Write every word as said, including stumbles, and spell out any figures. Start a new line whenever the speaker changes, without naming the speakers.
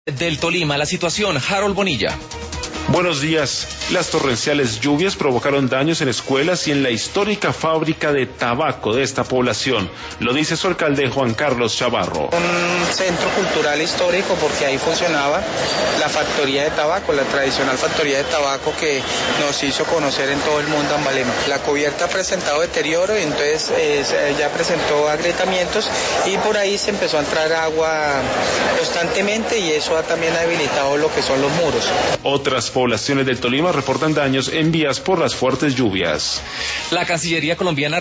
Del Tolima, la situación, Harold Bonilla.
Buenos días. Las torrenciales lluvias provocaron daños en escuelas y en la histórica fábrica de tabaco de esta población. Lo dice su alcalde Juan Carlos Chavarro.
Un centro cultural histórico porque ahí funcionaba la factoría de tabaco, la tradicional factoría de tabaco que nos hizo conocer en todo el mundo Ambalema. La cubierta ha presentado deterioro y entonces eh, ya presentó agrietamientos y por ahí se empezó a entrar agua constantemente y eso ha también habilitado lo que son los muros.
Otras poblaciones del Tolima reportan daños en vías por las fuertes lluvias.
La Cancillería colombiana